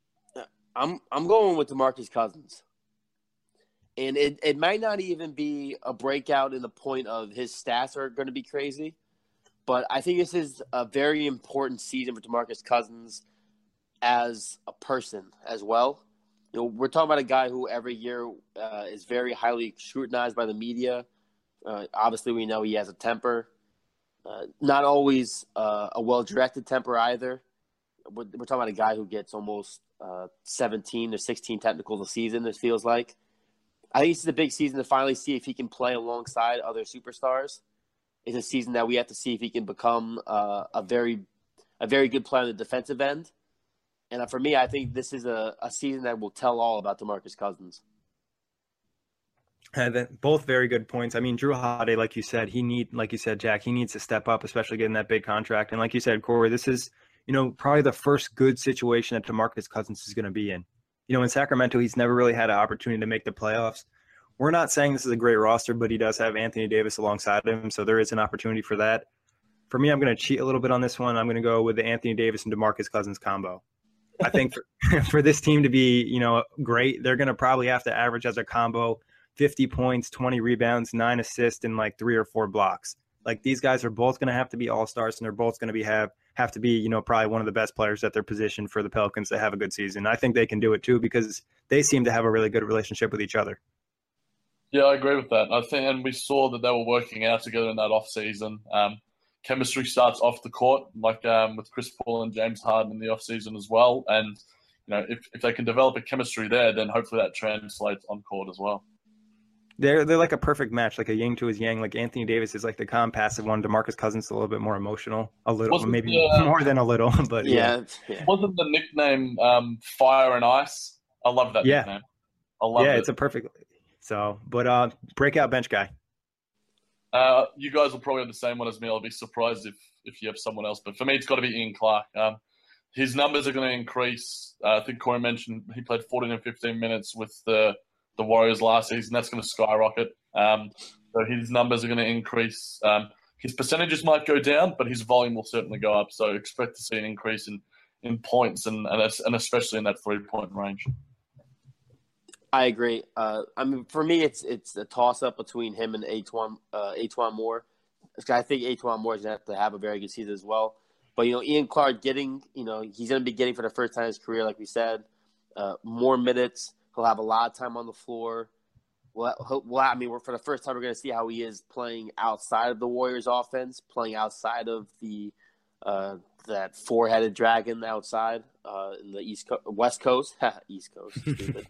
going with DeMarcus Cousins. And it might not even be a breakout in the point of his stats are going to be crazy. But I think this is a very important season for DeMarcus Cousins as a person as well. We're talking about a guy who every year is very highly scrutinized by the media. Obviously, we know he has a temper. Not always a well-directed temper either. We're talking about a guy who gets almost 17 or 16 technicals a season, it feels like. I think this is a big season to finally see if he can play alongside other superstars. It's a season that we have to see if he can become a very good player on the defensive end. And for me, I think this is a season that will tell all about DeMarcus Cousins. And both very good points. I mean, Drew Holiday, like you said, like you said, Jack, he needs to step up, especially getting that big contract. And like you said, Corey, this is, probably the first good situation that DeMarcus Cousins is going to be in. In Sacramento, he's never really had an opportunity to make the playoffs. We're not saying this is a great roster, but he does have Anthony Davis alongside him, so there is an opportunity for that. For me, I'm going to cheat a little bit on this one. I'm going to go with the Anthony Davis and DeMarcus Cousins combo. I think for this team to be, great, they're going to probably have to average as a combo 50 points, 20 rebounds, 9 assists, and like 3 or 4 blocks. Like these guys are both going to have to be all-stars, and they're both going to have to be, probably one of the best players at their position for the Pelicans to have a good season. I think they can do it too because they seem to have a really good relationship with each other. Yeah, I agree with that. I think, and we saw that they were working out together in that off season. Chemistry starts off the court, like with Chris Paul and James Harden in the off season as well. And if they can develop a chemistry there, then hopefully that translates on court as well. They're like a perfect match, like a yin to his yang. Like Anthony Davis is like the calm, passive one. DeMarcus Cousins is a little bit more emotional, more than a little, but yeah. Wasn't the nickname Fire and Ice? I love that nickname. I love it. Yeah, it's a perfect. So, but breakout bench guy. You guys will probably have the same one as me. I'll be surprised if you have someone else. But for me, it's got to be Ian Clark. His numbers are going to increase. I think Corey mentioned he played 14 and 15 minutes with the Warriors last season. That's going to skyrocket. So his numbers are going to increase. His percentages might go down, but his volume will certainly go up. So expect to see an increase in points and especially in that 3-point range. I agree. For me, it's a toss-up between him and E'Twaun Moore. I think E'Twaun Moore is going to have a very good season as well. But, Ian Clark he's going to be getting for the first time in his career, like we said, more minutes. He'll have a lot of time on the floor. For the first time, we're going to see how he is playing outside of the Warriors offense, playing outside of the that 4-headed dragon outside in the West Coast. East Coast, stupid.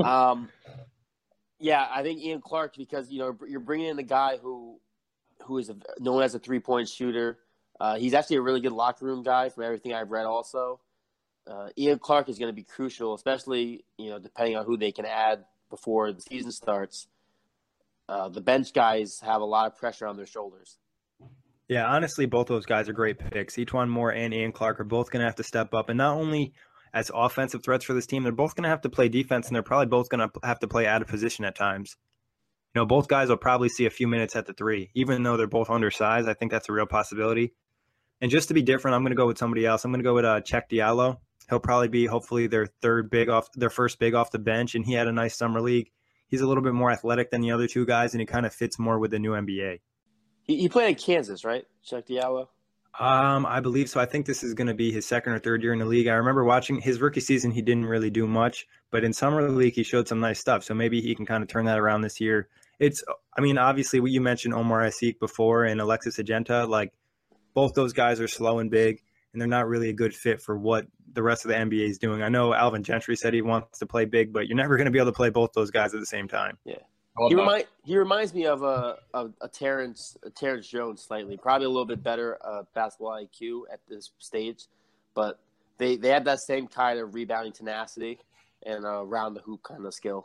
I think Ian Clark, because you're bringing in a guy who is known as a 3-point shooter. He's actually a really good locker room guy from everything I've read. Also, Ian Clark is going to be crucial, especially depending on who they can add before the season starts. The bench guys have a lot of pressure on their shoulders. Yeah, honestly, both those guys are great picks. E'Twaun Moore and Ian Clark are both going to have to step up, and not only as offensive threats for this team, they're both going to have to play defense, and they're probably both going to have to play out of position at times. Both guys will probably see a few minutes at the 3, even though they're both undersized. I think that's a real possibility. And just to be different, I'm going to go with somebody else. I'm going to go with Cheick Diallo. He'll probably be hopefully their first big off the bench, and he had a nice summer league. He's a little bit more athletic than the other two guys, and he kind of fits more with the new NBA. He played in Kansas, right? Cheick Diallo? I believe so. I think this is going to be his second or third year in the league. I remember watching his rookie season. He didn't really do much, but in summer league, he showed some nice stuff. So maybe he can kind of turn that around this year. Obviously, you mentioned Omar Asik before and Alexis Agenta. Like, both those guys are slow and big, and they're not really a good fit for what the rest of the NBA is doing. I know Alvin Gentry said he wants to play big, but you're never going to be able to play both those guys at the same time. Yeah. He reminds me of a Terrence Jones slightly, probably a little bit better basketball IQ at this stage, but they have that same kind of rebounding tenacity and around the hoop kind of skill.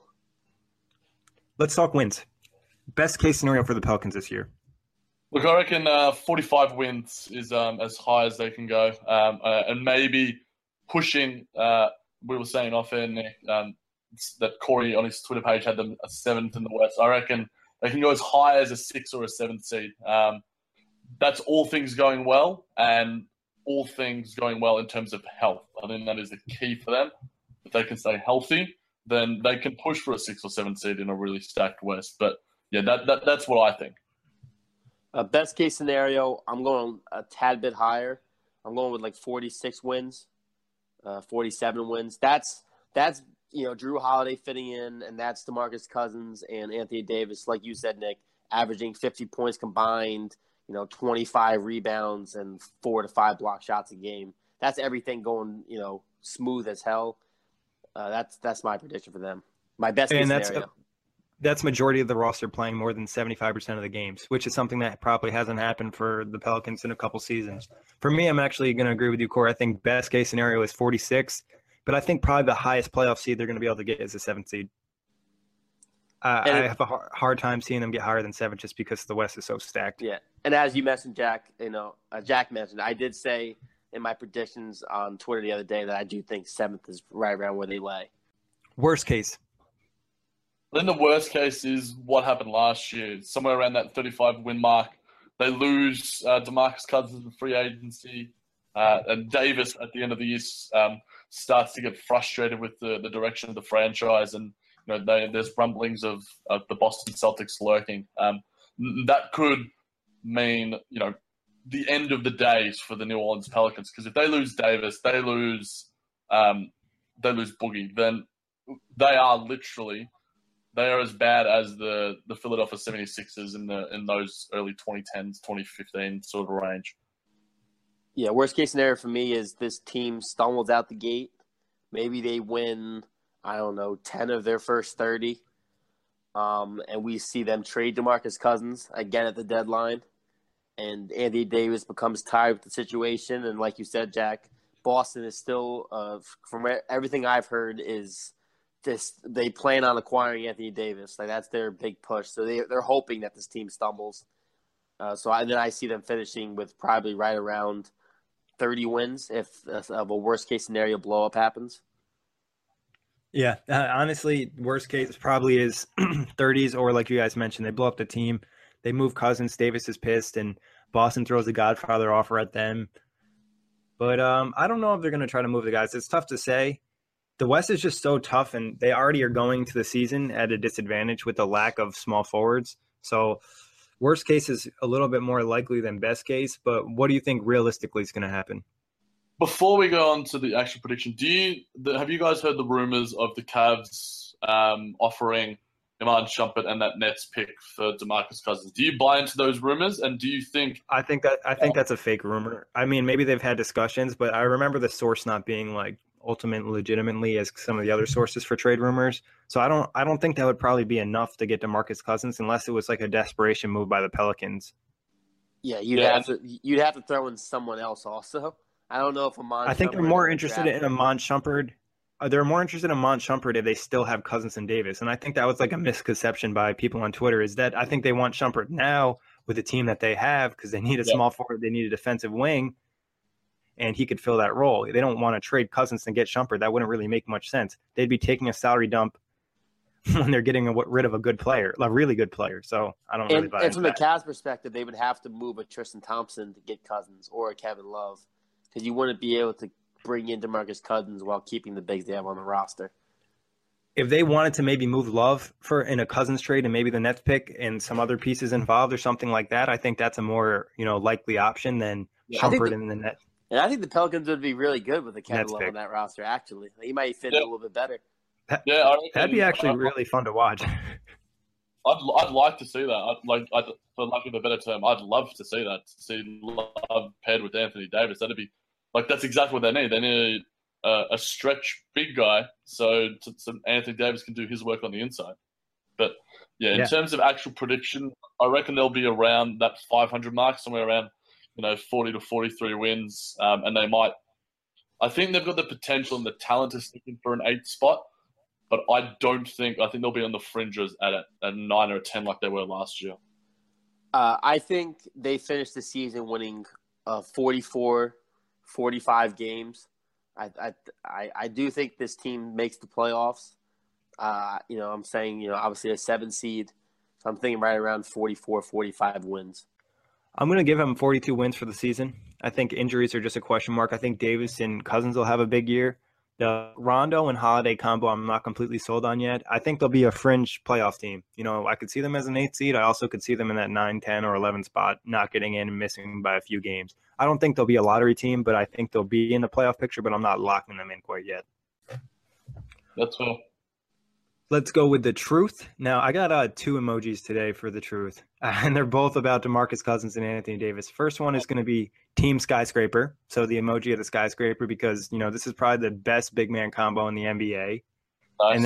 Let's talk wins. Best case scenario for the Pelicans this year. Look, I reckon 45 wins is as high as they can go, and maybe pushing. We were saying off air, Nick, that Corey on his Twitter page had them a 7th in the West. I reckon they can go as high as a 6th or a 7th seed. That's all things going well, and all things going well in terms of health. I think that is the key for them. If they can stay healthy, then they can push for a 6th or 7th seed in a really stacked West. But yeah, that's what I think. Best case scenario, I'm going a tad bit higher. I'm going with like 46 wins, 47 wins. That's Drew Holiday fitting in, and that's DeMarcus Cousins and Anthony Davis, like you said, Nick, averaging 50 points combined, 25 rebounds and 4 to 5 block shots a game. That's everything going, smooth as hell. That's my prediction for them. My best case scenario. that's majority of the roster playing more than 75% of the games, which is something that probably hasn't happened for the Pelicans in a couple seasons. For me, I'm actually going to agree with you, Corey. I think best case scenario is 46, but I think probably the highest playoff seed they're going to be able to get is a 7th seed. I have a hard time seeing them get higher than 7 just because the West is so stacked. Yeah, and as you mentioned, Jack, Jack mentioned, I did say in my predictions on Twitter the other day that I do think 7th is right around where they lay. Worst case. Then the worst case is what happened last year, somewhere around that 35-win mark. They lose DeMarcus Cousins in free agency, and Davis at the end of the year starts to get frustrated with the direction of the franchise, and there's rumblings of the Boston Celtics lurking. That could mean the end of the days for the New Orleans Pelicans, because if they lose Davis, they lose Boogie, then they are as bad as the Philadelphia 76ers in those early 2010s, 2015 sort of range. Yeah, worst case scenario for me is this team stumbles out the gate. Maybe they win, 10 of their first 30. And we see them trade DeMarcus Cousins again at the deadline. And Anthony Davis becomes tired with the situation. And like you said, Jack, Boston is still, from everything I've heard, is they plan on acquiring Anthony Davis. Like, that's their big push. So they're hoping that this team stumbles. So I see them finishing with probably right around 30 wins if of a worst case scenario blow up happens. Yeah, honestly, worst case probably is 30s, or like you guys mentioned, they blow up the team. They move Cousins, Davis is pissed, and Boston throws the Godfather offer at them. But I don't know if they're going to try to move the guys. It's tough to say. The West is just so tough, and they already are going to the season at a disadvantage with the lack of small forwards. So worst case is a little bit more likely than best case, but what do you think realistically is going to happen? Before we go on to the actual prediction, have you guys heard the rumors of the Cavs offering Iman Shumpert and that Nets pick for DeMarcus Cousins? Do you buy into those rumors, and do you think? I think that's a fake rumor. I mean, maybe they've had discussions, but I remember the source not being like legitimately as some of the other sources for trade rumors. So I don't think that would probably be enough to get DeMarcus Cousins unless it was like a desperation move by the Pelicans. Yeah, you'd have to throw in someone else also. I don't know if I think they're more interested in Iman Shumpert. They're more interested in Iman Shumpert if they still have Cousins and Davis. And I think that was like a misconception by people on Twitter, is that I think they want Shumpert now with the team that they have because they need a small forward, they need a defensive wing, and he could fill that role. They don't want to trade Cousins and get Shumpert. That wouldn't really make much sense. They'd be taking a salary dump when they're getting rid of a good player, a really good player. So I don't really buy into that. And from the Cavs perspective, they would have to move a Tristan Thompson to get Cousins or a Kevin Love, because you wouldn't be able to bring in DeMarcus Cousins while keeping the bigs they have on the roster. If they wanted to maybe move Love in a Cousins trade and maybe the Nets pick and some other pieces involved or something like that, I think that's a more likely option than Shumpert in the net. And I think the Pelicans would be really good with a Kevin Love on that roster, actually. He might fit in a little bit better. That'd be actually really fun to watch. I'd like to see that. For lack of a better term, I'd love to see that. To see Love paired with Anthony Davis. That'd be that's exactly what they need. They need a stretch big guy so Anthony Davis can do his work on the inside. But in terms of actual prediction, I reckon they'll be around that 500 mark, somewhere around 40 to 43 wins, and they might. I think they've got the potential and the talent to stick in for an 8th spot, but I think they'll be on the fringes at a 9 or a 10 like they were last year. I think they finished the season winning 44, 45 games. I do think this team makes the playoffs. I'm saying, obviously a 7 seed. So I'm thinking right around 44, 45 wins. I'm going to give him 42 wins for the season. I think injuries are just a question mark. I think Davis and Cousins will have a big year. The Rondo and Holiday combo I'm not completely sold on yet. I think they'll be a fringe playoff team. I could see them as an 8th seed. I also could see them in that 9, 10, or 11 spot, not getting in and missing by a few games. I don't think they'll be a lottery team, but I think they'll be in the playoff picture, but I'm not locking them in quite yet. That's fair. Let's go with the truth. Now, I got 2 emojis today for the truth, and they're both about DeMarcus Cousins and Anthony Davis. First one is going to be Team Skyscraper, so the emoji of the skyscraper, because, this is probably the best big man combo in the NBA. Nice. And then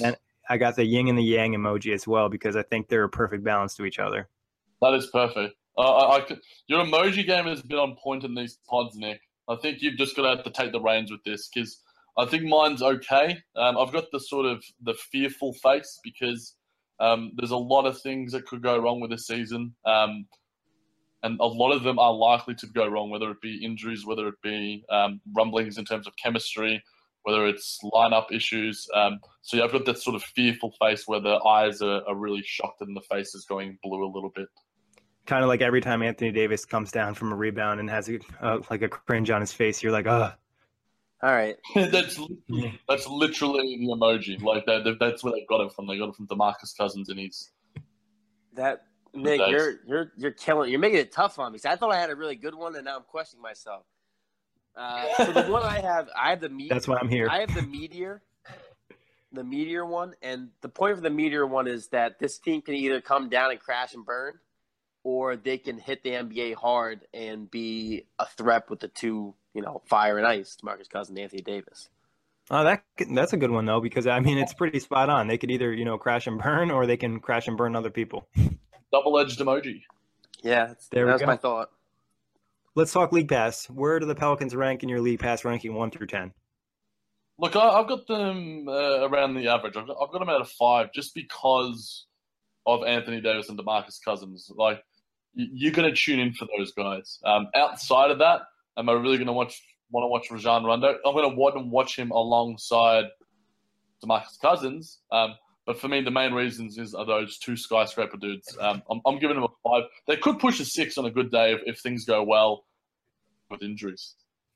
I got the yin and the yang emoji as well because I think they're a perfect balance to each other. That is perfect. Your emoji game has been on point in these pods, Nick. I think you've just got to have to take the reins with this because I think mine's okay. I've got the sort of the fearful face because there's a lot of things that could go wrong with this season. And a lot of them are likely to go wrong, whether it be injuries, whether it be rumblings in terms of chemistry, whether it's lineup issues. So yeah, I've got that sort of fearful face where the eyes are really shocked and the face is going blue a little bit. Kind of like every time Anthony Davis comes down from a rebound and has like a cringe on his face, you're like, ugh. All right. That's literally the emoji. Like that's where they got it from. They got it from DeMarcus Cousins and he's that. Nick, you're killing. You're making it tough on me. I thought I had a really good one, and now I'm questioning myself. So the one I have the meteor. That's why I'm here. I have the meteor one, and the point for the meteor one is that this team can either come down and crash and burn, or they can hit the NBA hard and be a threat with the two, fire and ice, DeMarcus Cousins and Anthony Davis. Oh, that's a good one though, because I mean it's pretty spot on. They could either crash and burn, or they can crash and burn other people. Double-edged emoji. Yeah, that's my thought. Let's talk League Pass. Where do the Pelicans rank in your League Pass ranking 1 through 10? Look, I've got them around the average. I've got them at a 5 just because of Anthony Davis and DeMarcus Cousins. Like, you're going to tune in for those guys. Outside of that, am I really going to want to watch Rajon Rondo? I'm going to want to watch him alongside DeMarcus Cousins. But for me, the main reasons are those two skyscraper dudes. I'm giving them a 5. They could push a 6 on a good day if things go well with injuries.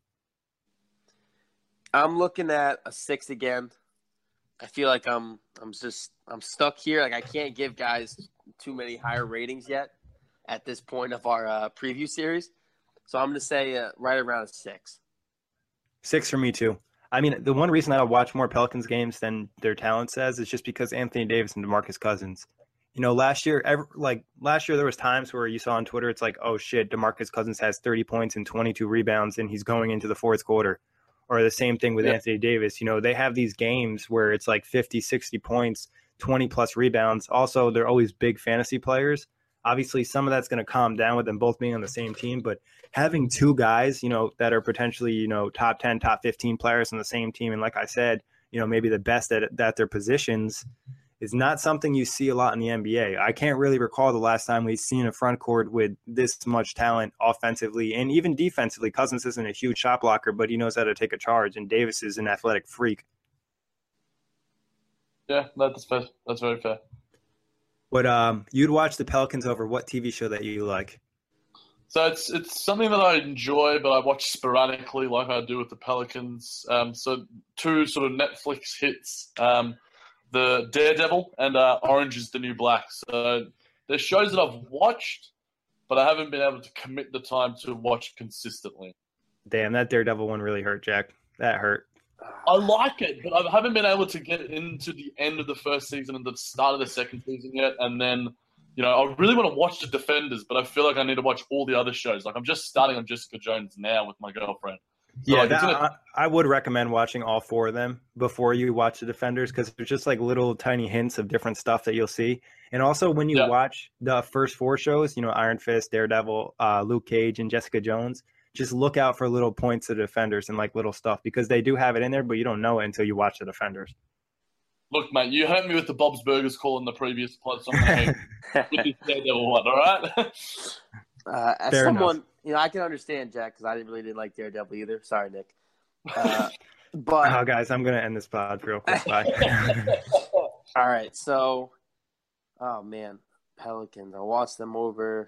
I'm looking at a 6 again. I feel like I'm stuck here. Like I can't give guys too many higher ratings yet at this point of our preview series. So I'm going to say right around a 6. 6 for me too. I mean, the one reason that I watch more Pelicans games than their talent says is just because Anthony Davis and DeMarcus Cousins. Last year there was times where you saw on Twitter, it's like, oh shit, DeMarcus Cousins has 30 points and 22 rebounds and he's going into the fourth quarter. Or the same thing with Anthony Davis. They have these games where it's like 50, 60 points, 20 plus rebounds. Also, they're always big fantasy players. Obviously, some of that's going to calm down with them both being on the same team, but having two guys, that are potentially, top 10, top 15 players on the same team, and like I said, maybe the best at their positions is not something you see a lot in the NBA. I can't really recall the last time we've seen a front court with this much talent offensively and even defensively. Cousins isn't a huge shot blocker, but he knows how to take a charge, and Davis is an athletic freak. Yeah, that's fair. That's very fair. But you'd watch the Pelicans over what TV show that you like? So it's something that I enjoy, but I watch sporadically like I do with the Pelicans. So two sort of Netflix hits, the Daredevil and Orange is the New Black. So they're shows that I've watched, but I haven't been able to commit the time to watch consistently. Damn, that Daredevil one really hurt, Jack. That hurt. I like it, but I haven't been able to get into the end of the first season and the start of the second season yet. And then, I really want to watch The Defenders, but I feel like I need to watch all the other shows. Like I'm just starting on Jessica Jones now with my girlfriend. So I would recommend watching all 4 of them before you watch The Defenders because there's just like little tiny hints of different stuff that you'll see. And also when you watch the first 4 shows, Iron Fist, Daredevil, Luke Cage, and Jessica Jones, just look out for little points of Defenders and like little stuff because they do have it in there, but you don't know it until you watch The Defenders. Look, mate, you hurt me with the Bob's Burgers call in the previous pod, so I'm going to with this Daredevil one, all right? As Fair someone, enough. I can understand, Jack, because I didn't like Daredevil either. Sorry, Nick. But guys, I'm going to end this pod real quick. Bye. All right, so, oh man, Pelicans. I watched them over.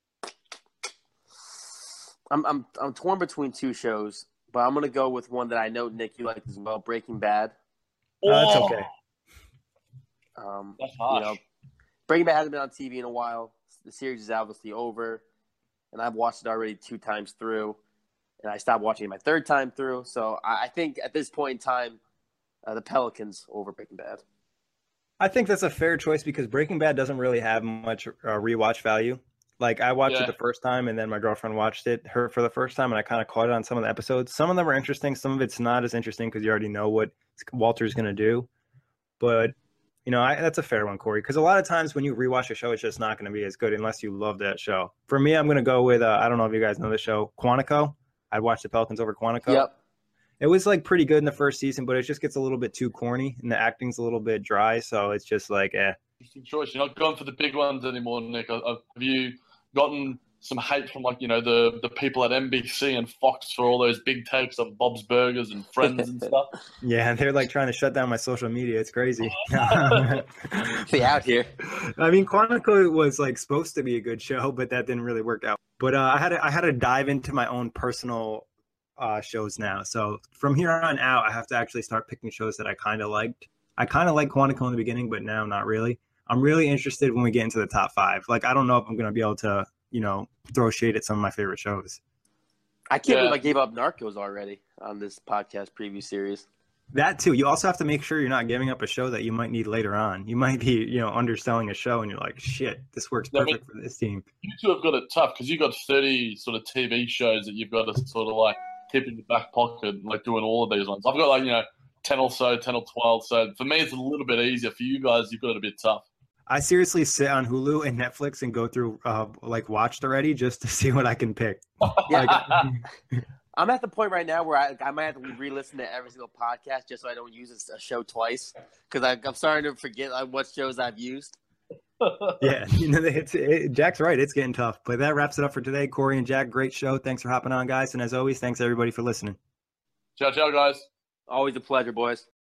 I'm torn between 2 shows, but I'm gonna go with one that I know Nick you like as well, Breaking Bad. That's okay. That's harsh. Breaking Bad hasn't been on TV in a while. The series is obviously over, and I've watched it already 2 times through, and I stopped watching it my 3rd time through. So I think at this point in time, the Pelicans over Breaking Bad. I think that's a fair choice because Breaking Bad doesn't really have much rewatch value. Like I watched it the first time, and then my girlfriend watched it for the first time, and I kind of caught it on some of the episodes. Some of them are interesting, some of it's not as interesting because you already know what Walter's going to do. But That's a fair one, Corey, because a lot of times when you rewatch a show, it's just not going to be as good unless you love that show. For me, I'm going to go with, I don't know if you guys know the show, Quantico. I'd watch the Pelicans over Quantico. Yep. It was like pretty good in the first season, but it just gets a little bit too corny and the acting's a little bit dry. So it's just like, Interesting choice. You're not going for the big ones anymore, Nick. Have you gotten some hate from the people at NBC and Fox for all those big takes on Bob's Burgers and Friends and stuff? Yeah, they're like trying to shut down my social media. It's crazy. They out here. I mean, Quantico was like supposed to be a good show, but that didn't really work out. But I had to dive into my own personal shows now. So from here on out, I have to actually start picking shows that I kind of liked. I kind of liked Quantico in the beginning, but now not really. I'm really interested when we get into the top 5. Like, I don't know if I'm going to be able to, throw shade at some of my favorite shows. I can't believe I gave up Narcos already on this podcast preview series. That too. You also have to make sure you're not giving up a show that you might need later on. You might be, underselling a show and you're like, shit, this works perfect for this team. You two have got it tough because you've got 30 sort of TV shows that you've got to sort of like keep in your back pocket, like doing all of these ones. I've got 10 or 12. So for me, it's a little bit easier. For you guys, you've got it a bit tough. I seriously sit on Hulu and Netflix and go through watched already just to see what I can pick. I'm at the point right now where I might have to re-listen to every single podcast just so I don't use a show twice because I'm starting to forget what shows I've used. Yeah, Jack's right. It's getting tough. But that wraps it up for today. Corey and Jack, great show. Thanks for hopping on, guys. And as always, thanks everybody for listening. Ciao, guys. Always a pleasure, boys.